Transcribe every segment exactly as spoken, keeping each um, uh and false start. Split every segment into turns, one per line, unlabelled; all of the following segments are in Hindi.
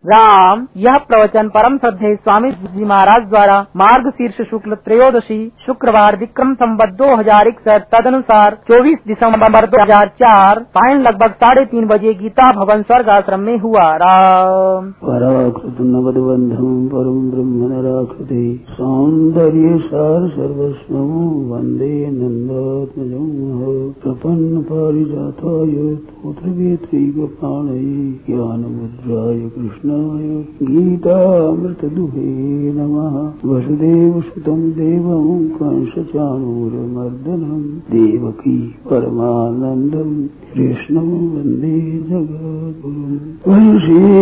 राम। यह प्रवचन परम श्रद्धेय स्वामी जी महाराज द्वारा मार्ग शीर्ष शुक्ल त्रयोदशी शुक्रवार विक्रम संवत दो हजार इकसठ तदनुसार चौबीस दिसंबर दो हजार चार सायं लगभग साढ़े तीन बजे गीता भवन स्वर्ग आश्रम में हुआ। राम।
पराकृत नवदबंधम परम ब्रह्म नराकृते सौंदर्य सार सर्वस्व वंदे नंदात्मजं प्रपन्न पारिजाताय पुत्रवेत्रैकपाणये ज्ञानमुद्राय कृष्णाय गीतामृतदुहे नमः। वसुदेवसुतं देवं कंसचाणूरमर्दनं देवकी परमानन्दं कृष्णं वन्दे जगद्गुरुं। वंशे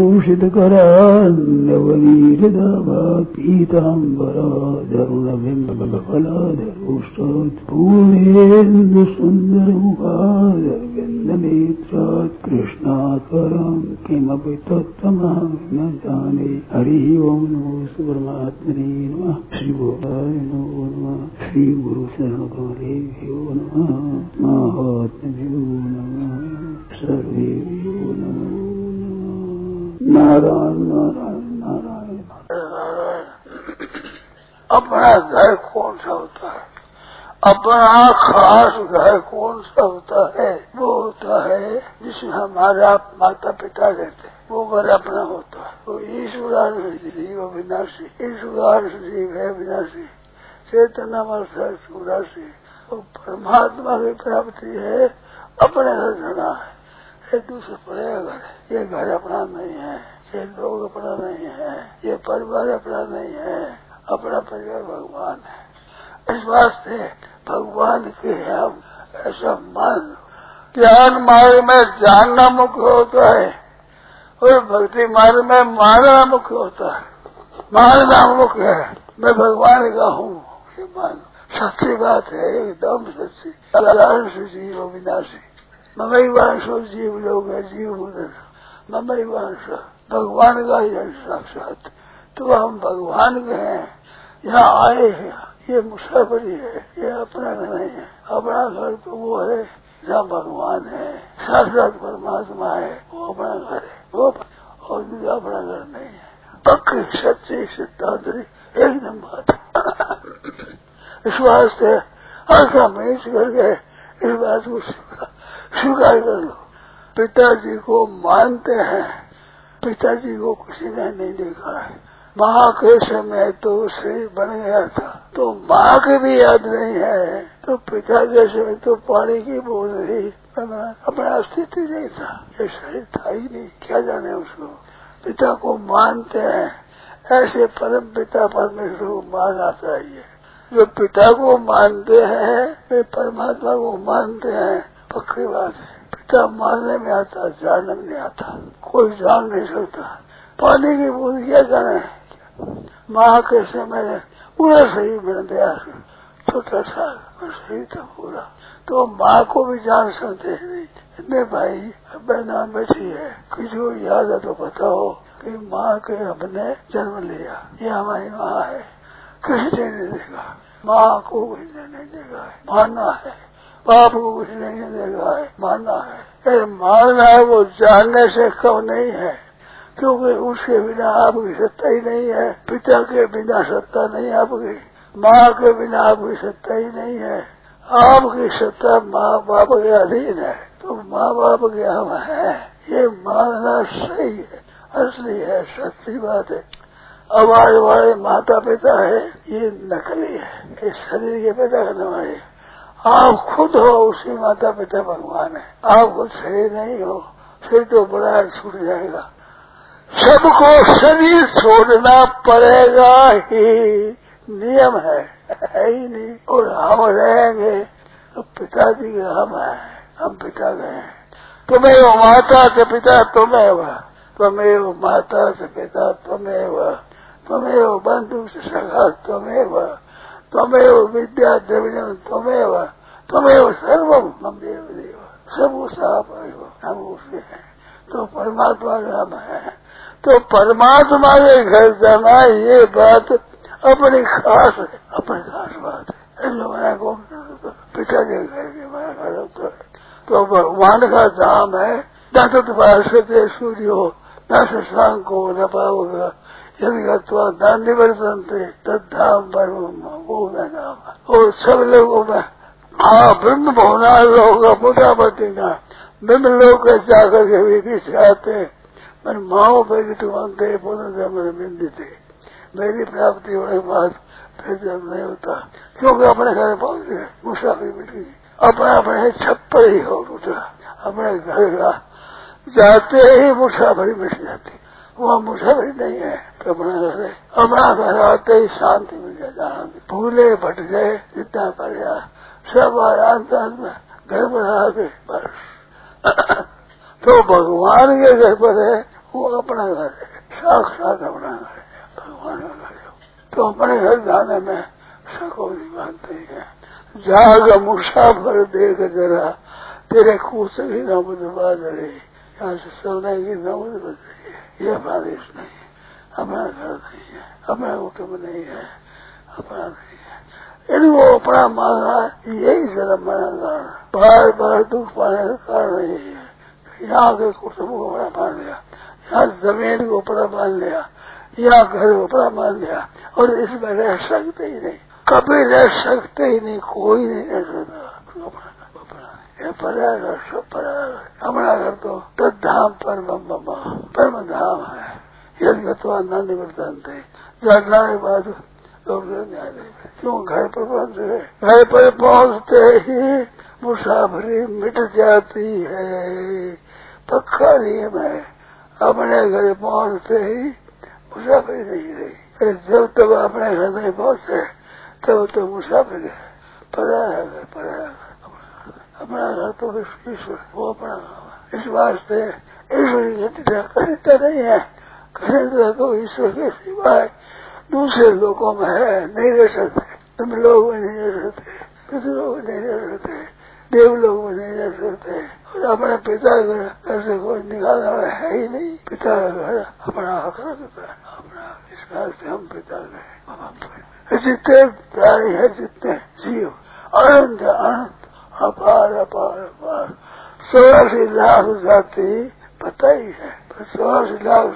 विभूषितकरान्नवनीरदाभात् पीताम्बराधरुणबिम्बफलाधरोष्टात् पूर्णेन्दुसुन्दरमुखादरविन्दनेत्रात् कृष्णात् परं किमपि तत्त्वमहं न जाने। हरिः ओं नमो परमात्मने नमः। श्री गोपाय नमो नमः। श्री गुरु शरणकमलेभ्यो नमः। महात्म्यो नमः। सर्वेभ्यो नमो नमः। नारायण नारायण नारायण नारायण।
अपना घर कौन सा होता है? अपना खास घर कौन सा होता है? वो होता है जिसमें हमारा माता पिता रहते हैं, वो घर अपना होता है। वो ईश्वर जीव विनाशी, ईश्वर जीव है विनाशी, चेतनामय उदासी। वो परमात्मा की प्राप्ति है, अपने घर जाना है। ये दूसरे पड़ेगा घर, ये घर अपना नहीं है, ये लोग अपना नहीं है, ये परिवार अपना नहीं है, अपना परिवार भगवान है। इस वास्ते भगवान के हम ऐसा मान लो। ज्ञान मार्ग में जानना मुख्य होता है और भक्ति मार्ग में मानना मुख्य होता है। मानना मुख्य है, मैं भगवान का हूँ, ये मान सच्ची बात है, एकदम सच्ची। जीव विनाशी ममई वांशो जीव लोग है, जीव उधर ममई वांश भगवान का ही साक्षात। तो हम भगवान के हैं, यहाँ आए हैं, ये मुसाफरी है, ये अपना घर नहीं है। अपना घर तो वो है जहाँ भगवान है, साक्षात परमात्मा है, वो अपना घर है, वो और अपना घर नहीं है। पक्की सच्ची सिद्धांतरी एकदम बात। इस वास्ते हल्का मिर्च करके इस बात को स्वीकार कर लो। पिताजी को मानते हैं, पिताजी को किसी ने नहीं देखा है। माँ के समय तो शरीर बन गया था, तो माँ की भी याद नहीं है, तो पिता के समय तो पानी की बूंद रही, अपना अस्तित्व नहीं था, ये शरीर था ही नहीं, क्या जाने उसको। पिता को मानते हैं, ऐसे परम पिता परमेश्वर को मानना चाहिए। जो पिता को मानते हैं वे परमात्मा को मानते हैं, पक्की बात है। पिता मानने में आता, जानने में नहीं आता, कोई जान नहीं सकता। पानी की बूंद क्या जाने, माँ के समय पूरा शरीर बन गया, छोटा सा शरीर था पूरा, तो माँ को भी जान सकते नहीं। इतने भाई बहना बैठी है, किसी को याद है तो बताओ कि माँ के हमने जन्म लिया, ये हमारी माँ है। किसी ने नहीं देखा, माँ को किसी ने नहीं देखा है, मानना है। बाप को किसी ने नहीं देखा है, मानना है। मानना है, वो जानने से कम नहीं है, क्योंकि उसके बिना आपकी सत्ता ही नहीं है। पिता के बिना सत्ता नहीं आपकी, माँ के बिना आपकी सत्ता ही नहीं है। आपकी सत्ता माँ बाप के अधीन है, तो माँ बाप के हम हैं, ये मानना सही है, असली है, सच्ची बात है। हमारे वाले माता पिता है, ये नकली है, ये शरीर के पिता करने वाले। आप खुद हो उसी माता पिता भगवान है। आप खुद शरीर नहीं हो, फिर तो बड़ा छूट जाएगा। सबको शरीर छोड़ना पड़ेगा ही, नियम है, है ही नहीं। और हम रहेंगे तो पिताजी के हम हैं, हम पिता गए। तुम्हें वो माता से पिता तुम्हें वह, तुम्हें वो माता से पिता तुम्हें वह, तुम्हें वो बंधु से सखा तुम्हें वह, तुम्हें वो विद्या द्रविणम तुम्हें वह, तुम्हें वो सर्वम ममदेव देव, सब उस आप हम उसके हैं। तो परमात्मा के हम हैं, तो परमात्मा के घर जाना ये बात अपनी खास है, अपनी खास बात है। मैंने को पिता के घर के मैं घर होता है, तो भगवान का धाम है। दत्त पार्षद सूर्य हो न न शशांको न पावक यदि गत्वा दान निवर्तनते तद्धाम परम वो मैं नाम। और सब लोगों में हाँ ब्रह्म भवना लोग मुदावती ना ब्रह्म लोग जाकर के भी पीछे आते मैं माओ पर तुमते पुनः बिंदी मेरी प्राप्ति होने के बाद फिर जब नहीं होता क्योंकि अपने घर पहुंच गए मुसाफिर मिट गई अपना अपने छप्पर ही हो उठा अपने घर का जाते ही मुसाफिरी मिट जाती वह मुसाफिरी नहीं है तो अपना घर है अपना घर आते ही शांति मिल जाए भूले भट गए जितना पड़ गया सब आराम में घर बना के बस तो भगवान के घर पर है वो अपना घर है साक्षात अपना घर है भगवान का घर है तो अपने घर जाने में सकोली मानते हैं जाग मुसाफर देख जरा तेरे कुछ ही न बुझवा जरे यहाँ से सोने की न बुझ रही है यह बारिश नहीं है अपना घर नहीं है अपना कुटुम्ब नहीं है अपना नहीं है इनको अपना मांगा यही जन्म बना कारण बार बार दुख पाने का कारण यही है यहाँ के कुटुम्ब को बड़ा मान लिया यहाँ जमीन को बड़ा मान लिया यहाँ घर को बड़ा मान लिया और इसमें रह सकते ही नहीं कभी रह सकते ही नहीं कोई नहीं रह सकता पराया घर सब पराया घर हमारा घर तो तद्धाम परम परम धाम है यदि अथवा न निवर्तनते जानना के बाद क्यों घर पर पहुंच गए घर पर पहुंचते ही मुसाफरी मिट जाती है पक्का नियम है अपने घर पहुंचते ही मुसाफरी नहीं रही जब तक अपने घर नहीं पहुंचे तब तो मुसाफिर है पराया घर पराया घर अपना घर तो ईश्वर वो अपना घर इस वास्ते ईश्वर की चर्चा खरीदता नहीं है खरीदता तो ईश्वर के सिवाय दूसरे लोगों में है नहीं रह सकते तुम लोग में नहीं रह सकते पृथ्वी लोग में नहीं रह सकते देव लोग में नहीं रह सकते और अपने पिता का घर से कोई निकालने वाला है ही नहीं पिता का घर अपना हक रखता है अपना इस वास्ते हम पिता गए जितने प्राणी है जितने जीव अनंत अनंत अपार अपार अपार चौरासी लाख जाति पता ही है चौरासी लाख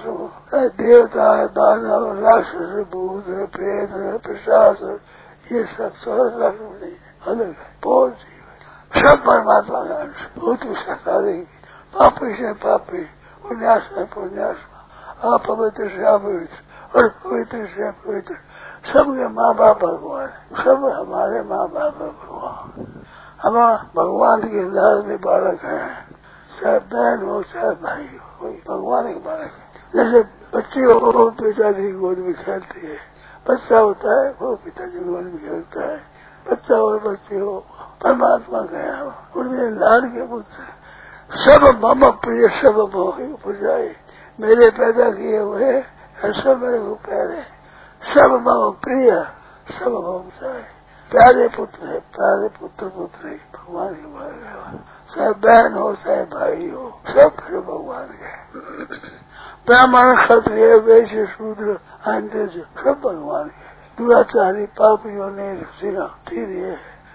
देवता दानव राक्षस भूत प्रेत प्रशास ये सब चौरासी लाख में नहीं है अलग है बहुत जीव सब परमात्मा का अंश बहुत विशाखारी पापी से पापी पुण्यास है पुण्यास अपवित्र से अपवित्र और पवित्र से पवित्र सबके माँ बाप भगवान सब हमारे माँ बाप भगवान हम भगवान के लाल में बालक हैं चाहे बहन हो चाहे भाई हो कोई भगवान के बालक है जैसे बच्चे हो वो पिताजी की गोद में खेलती है बच्चा होता है वो पिताजी की गोद में खेलता है बच्चा और बच्चे हो परमात्मा गया हो उनके लाल के पुत्र सब मम प्रिय सब पुजाए मेरे पैदा किए हुए सब मेरे को प्यारे सब मम प्रिय सब मम चाहे प्यारे पुत्र है प्यारे पुत्र पुत्र भगवान के बारे चाहे बहन हो चाहे भाई हो सब फिर भगवान के ब्राह्मण क्षत्रिय वैश्य शूद्र अंग्रेज सब भगवान के दुराचारी पापियों ने सिंह तीर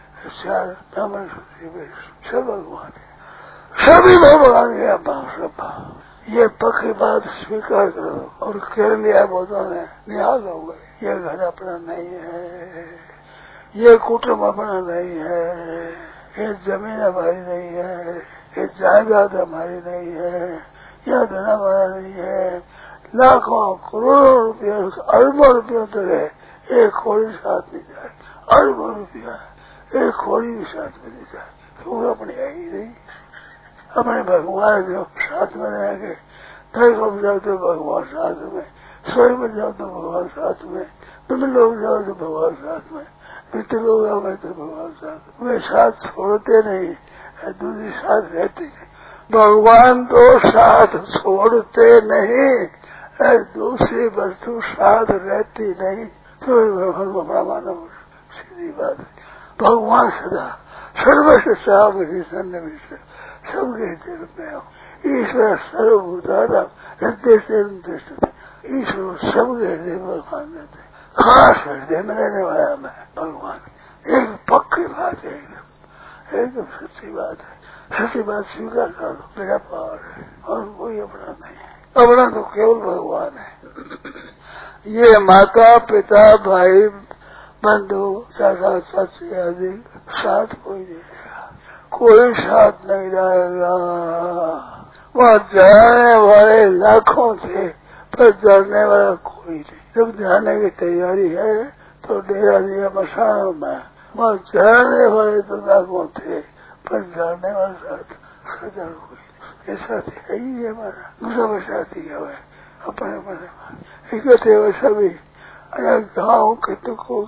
चार ब्राह्मण क्षत्रिय वैश्य सब भगवान के सभी भगवान के अभाव सब ये पक्की बात स्वीकार करो और कह लिया बोधों ने निहाल हो गए ये घर अपना नहीं है ये कुटुम्ब अपना नहीं है ये जमीन हमारी नहीं है ये जायदाद हमारी नहीं है यह धन हमारा नहीं है लाखों करोड़ों रुपया अरबों रुपयों तक है एक खोड़ी साथ नहीं जाए अरबों रुपया एक खोड़ी भी साथ में नहीं जाए क्योंकि अपने है ही नहीं अपने भगवान जो साथ में रहेंगे घर को जाओ तो भगवान साथ में सोई में जाओ तो भगवान साथ में तुम लोग जाओ तो भगवान साथ में पितृ लोग आओ तो भगवान साथ वे साथ छोड़ते नहीं दूसरी साथ रहते नहीं भगवान तो साथ छोड़ते नहीं दूसरी वस्तु साथ रहती नहीं तो भगवान को बड़ा मानो सीधी बात है भगवान सदा सर्वस्व सावधि सन्निविष्ट सबके दिल में हो ईश्वर सर्वभूतात्मा हृदय से ईश्वर सबके हृदय में भगवान रहते खास हृदय में रहने वाला मैं भगवान एक पक्की बात है एकदम एकदम सच्ची बात है सच्ची बात स्वीकार कर दो मेरा पावर है और कोई अपना नहीं है अपना तो केवल भगवान है। ये माता पिता भाई बंधु चाचा चाची आदि साथ कोई नहीं रहेगा, कोई साथ नहीं रहेगा। वहाँ जाने वाले लाखों थे पर जाने वाला कोई नहीं। जब जाने की तैयारी है तो डेरा दिया मसानों में, वहाँ जाने वाले तो लाखों थे पर जाने वाला साथ सजा कोई। ये साथी है ही हमारा, दूसरा साथी है वह अपने अपने इकट्ठे हुए सभी गाँव के टुको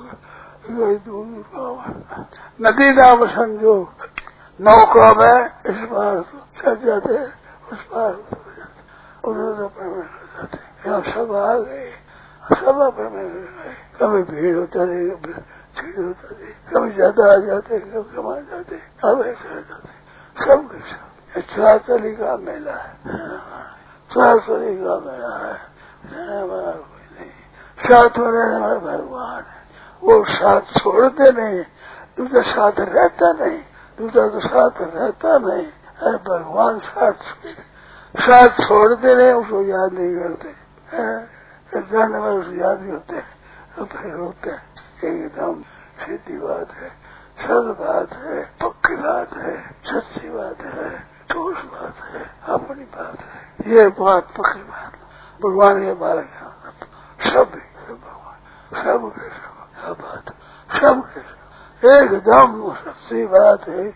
नदी नाम समझो, नौका में इस बार चल जाते उस बार उन्होंने अपने जाते। यहाँ सब आ गए, सब अपने गए। कभी भीड़ होता रहे, कभी भीड़ होता रहे, कभी ज्यादा आ जाते, कभी कम आ जाते, अब ऐसे आ जाते। सब के सब चौराचली का मेला है, चौराचली का मेला है। हमारा कोई नहीं, साथ में रहने वाला भगवान है। वो साथ छोड़ते नहीं, दूसरा साथ रहता नहीं, दूसरा तो साथ रहता नहीं। अरे भगवान साथ साथ छोड़ते नहीं, उसको याद नहीं करते, जाने वाले उसको याद नहीं होते, तो फिर होते एकदम सीधी बात है, सरल बात है, पक्की बात है, सच्ची बात है, ठोस बात है, अपनी बात है। ये बात पक्की बात भगवान के बारे में सब भगवान सब के सब बात सब के सब एकदम सच्ची बात है।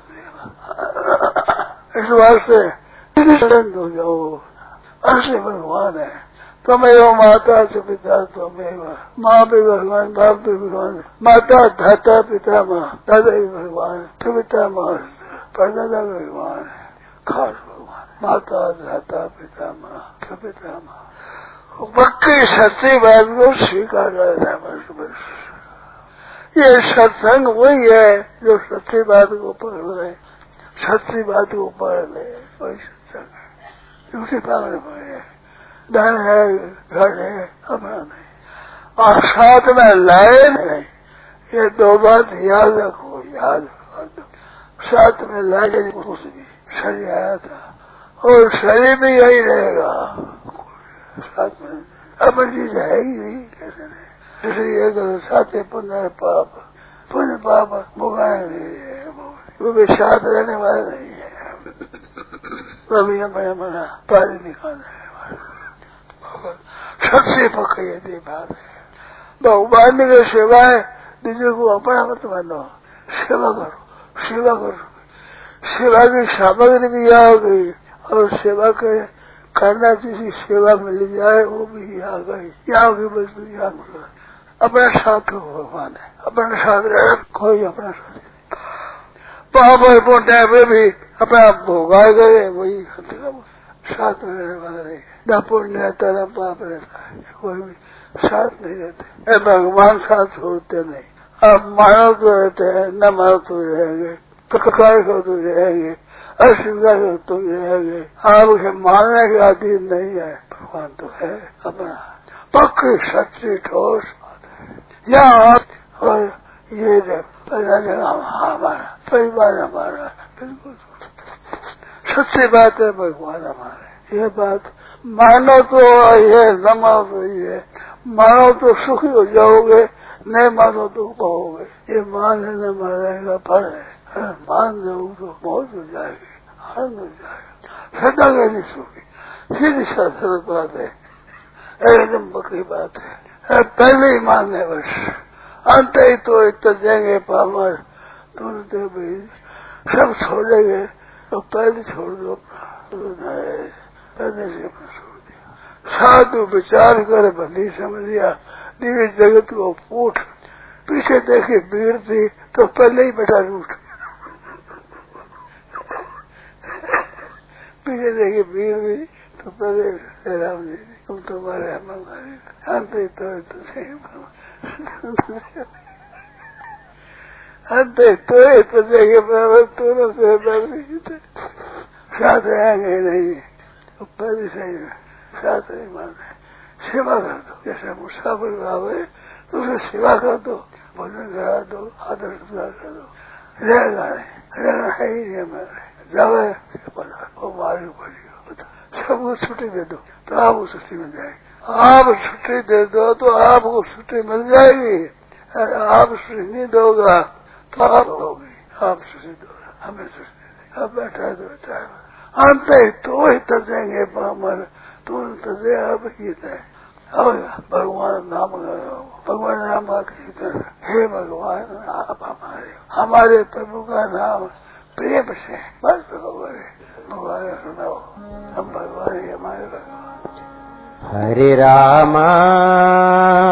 इस वास्ते हो जाओ, असली भगवान है। तुम्हें माता से पिता तुम्हें माँ भी भगवान, बाप भी भगवान, माता धाता पिता माँ, दादा भी भगवान, पिता माँ परदादा भगवान है, खास भगवान। माता धाता पिता माँ पिता माँ पक्की सच्ची बात को स्वीकार करना है बस बस। ये सत्संग वही है जो सच्ची बात को पकड़ ले, सच्ची बात को पकड़ ले, वही सत्संग है। झूठी पागल पड़े धन है, घर है, अपना नहीं और साथ में लाए नहीं। ये दो बात याद रखो, याद रखो। साथ में लाए कुछ भी शरीर आया था और शरीर भी यही रहेगा, साथ में अपनी चीज है ही नहीं, कैसे नहीं। इसलिए साथ पुण्य पाप पुण्य पाप भुगाएंगे, वो भी साथ रहने वाले नहीं है। वो भी हमें मना पानी निकालना है, सबसे पक्की ये बात है। भगवान के सेवाएं दूसरे को अपना मत मानो, सेवा करो, सेवा करो। सेवा की सामग्री भी आ गई और सेवा के करना किसी सेवा मिल जाए वो भी आ गई, यहाँ की वस्तु यहाँ मिल। अपना साथ भगवान है, अपना साथ रहे, कोई अपना साथ पाप और पुण्य में भी अपना भोगा गए, वही साथ में रहने वाला नहीं। न पुण्य रहता न पाप रहता है, कोई भी साथ नहीं रहते। भगवान साथ छोड़ते नहीं। आप मानो तो रहते हैं, न मानो तो रहेंगे, प्रकार को तो रहेंगे, अस्वीकार को तो रहेंगे। आप उसे मानने के अधीन नहीं है, भगवान तो है अपना पक्की सच्ची ठोस बात है। यहाँ और ये जगह हमारा परिवार हमारा बिल्कुल सच्ची बात है, भगवान हमारे। ये बात मानो तो ये, न मानो तो ये। मानो तो सुखी हो जाओगे, नहीं मानो तो पाओगे। ये मान है न मानेगा फल है, मान जाओ तो मौज हो जाएगी, आनंद हो जाएगा, सदा का नहीं सुखी। सीधी सरल बात है, एकदम पक्की बात है। पहले ही मानने बस, अंत ही तो इतना देंगे पामर तुम तो भाई सब छोड़ेंगे तो पहले छोड़ दो, पहले से छोड़ दिया। साधु विचार कर भली समझ लिया, दिव्य जगत को फूट। पीछे देखे भीड़ थी तो पहले ही बैठा रूठ, पीछे देखे भीड़ भी तो पहले राम जी तुम तुम्हारे हमारे अंत ही तो अंत तो तो देखे बराबर दोनों से बराबर साथ रहेंगे नहीं तो पहले सही साथ नहीं माने। सेवा कर दो, जैसे मुसाफिर आवे तो उसे सेवा कर दो, भोजन करा दो, आदर कर दो, रहेगा नहीं, रहना है ही नहीं हमारे। जावे वो मारी पड़ी सबको छुट्टी दे दो तो आपको छुट्टी मिल जाएगी। आप छुट्टी दे दो तो आपको छुट्टी मिल जाएगी। आप छुट्टी नहीं दोगा तो आप होगी। आप छुट्टी दो, हमें छुट्टी दे। अब बैठा है तो बैठा है, हम तो ही तजेंगे पामर, तो तजे अब ही है। भगवान नाम भगवान नाम का कीर्तन, हे भगवान आप हमारे हमारे प्रभु का नाम प्रेम से बस भगवान भगवान सुनाओ, हम भगवान हमारे भगवान।
हरे रामा